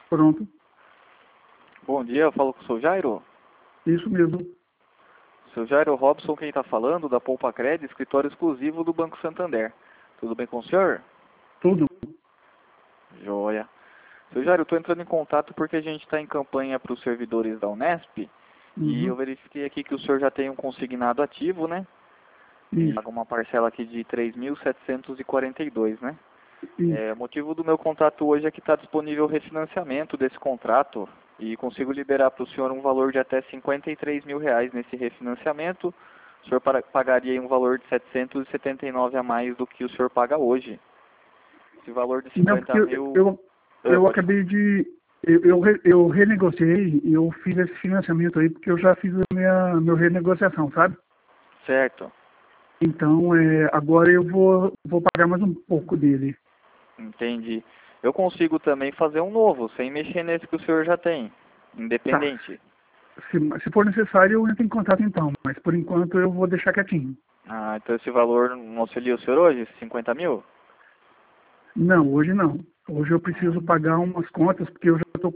Pronto. Bom dia, eu falo com o seu Jairo. Isso mesmo. Seu Jairo Robson, quem está falando, da Poupa Cred, escritório exclusivo do Banco Santander. Tudo bem com o senhor? Tudo. Joia. Seu Jairo, eu estou entrando em contato porque a gente está em campanha para os servidores da Unesp e eu Uhum. verifiquei aqui que o senhor já tem um consignado ativo, né? E Isso. paga uma parcela aqui de 3.742, né? Isso. O motivo do meu contato hoje é que está disponível o refinanciamento desse contrato e consigo liberar para o senhor um valor de até R$ 53.000 nesse refinanciamento. O senhor pagaria aí um valor de 779 a mais do que o senhor paga hoje. Esse valor de Não, 50 porque mil... eu pode falar. acabei de... Eu renegociei e eu fiz esse financiamento aí porque eu já fiz a minha renegociação, sabe? Certo, Então, agora eu vou pagar mais um pouco dele. entendi. Eu consigo também fazer um novo, sem mexer nesse que o senhor já tem, Tá. independente. Se for necessário, eu entro em contato então, mas por enquanto eu vou deixar quietinho. Ah, então esse valor não auxilia o senhor hoje, 50 mil? Não, hoje não. Hoje eu preciso pagar umas contas porque eu já estou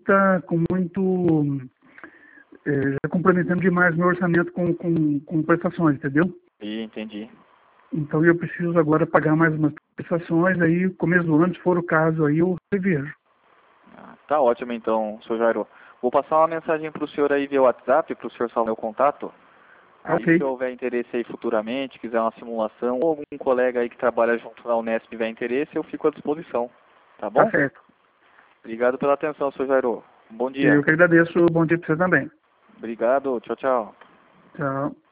já comprometendo demais meu orçamento com prestações, entendeu? Entendi. Então eu preciso agora pagar mais umas prestações, aí começo do ano, se for o caso, aí eu revejo. Tá ótimo então, seu Jairo. Vou passar uma mensagem para o senhor aí via WhatsApp, para o senhor salvar meu contato. Tá Aí se ok, houver interesse aí futuramente, quiser uma simulação, ou algum colega aí que trabalha junto na Unesp tiver interesse, eu fico à disposição. Tá tá bom? certo. Obrigado pela atenção, seu Jairo. Bom dia. Eu que agradeço, bom dia para você também. Obrigado, tchau, tchau. Tchau.